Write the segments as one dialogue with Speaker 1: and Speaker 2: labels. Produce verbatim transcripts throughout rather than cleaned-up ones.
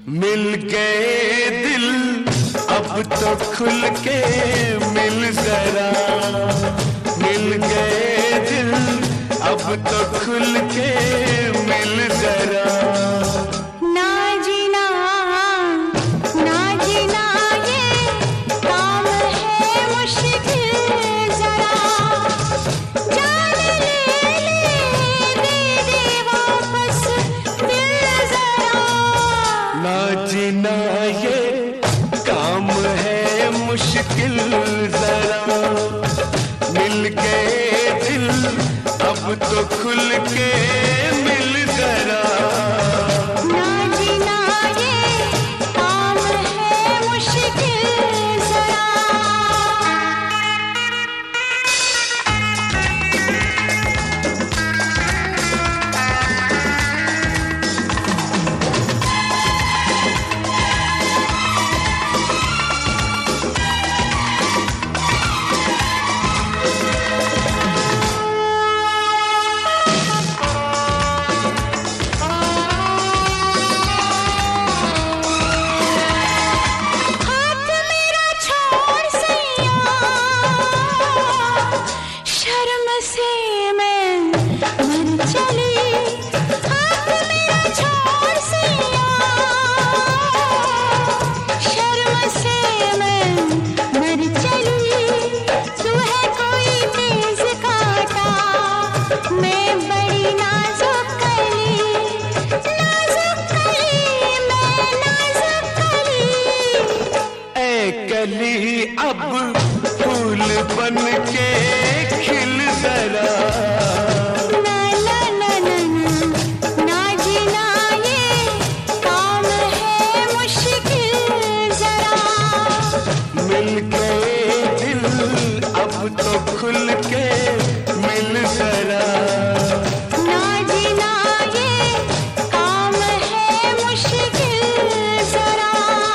Speaker 1: मिल गए दिल अब तो खुल के मिल जरा, मिल गए दिल अब तो खुल के मिल जरा।
Speaker 2: ना जीना ना जीना ये काम है मुश्किल जरा, जान ले ले दे दे वापस दिल जरा।
Speaker 1: ना जीना ये काम है मुश्किल जरा, मिल गए दिल अब तो खुल के मिल जरा।
Speaker 2: ना जीना ये काम है मुश्किल जरा।
Speaker 1: कली अब फूल बन के खिल जरा।
Speaker 2: ना ना ना ना ना ना जीना ये काम है मुश्किल जरा,
Speaker 1: मिल गए दिल अब तो खुल के मिल जरा।
Speaker 2: ना जीना ये काम है मुश्किल जरा।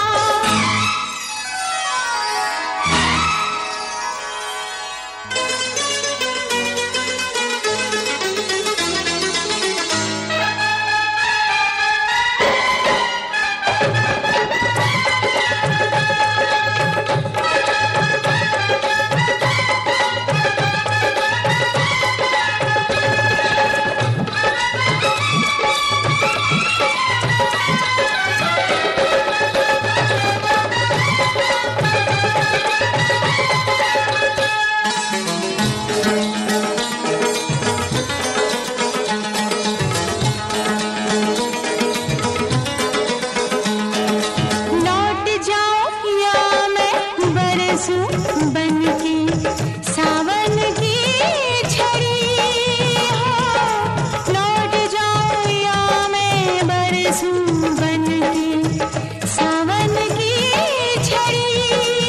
Speaker 2: बनके सावन की छड़ी हो, लौट जाऊं या मैं बरसूं बनके सावन की छड़ी।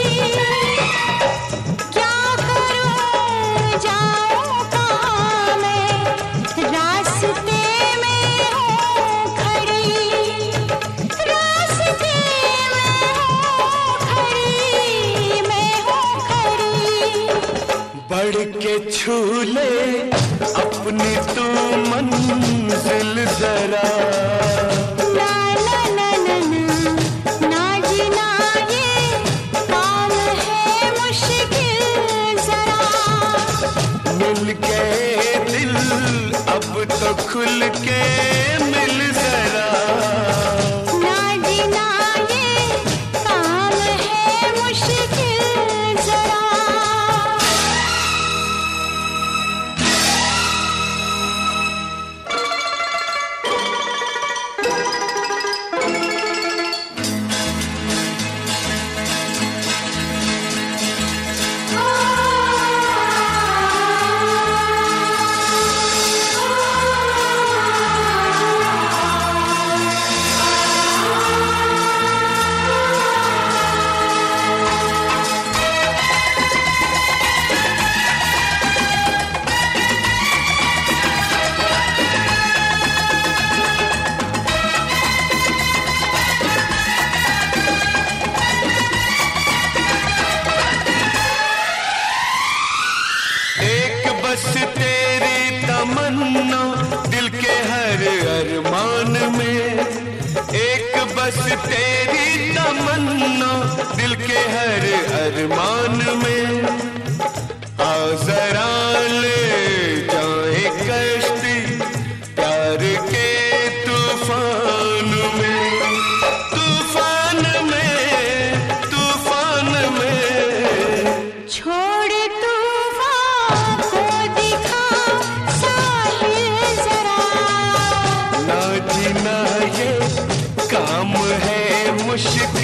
Speaker 2: क्या करूं जाऊं कहाँ मैं, रास्ते में हूँ खड़ी, रास्ते में हूँ खड़ी, मैं हूँ खड़ी।
Speaker 1: बढ़ के छू ले अपनी तू मंजिल जरा।
Speaker 2: ना ना ना ना ना ना जीना ये काम है मुश्किल जरा,
Speaker 1: मिल गए दिल अब तो खुल के मिल जरा।
Speaker 2: ना जीना ये काम है मुश्किल जरा।
Speaker 1: बस तेरी तमन्ना दिल के हर अरमान में। आ जरा ले जाए कश्ती प्यार के तूफान में, तूफान में, तूफान में।
Speaker 2: छोड़ तूफान को दिखा साहिल जरा,
Speaker 1: ना जीना ये काम है मुश्किल।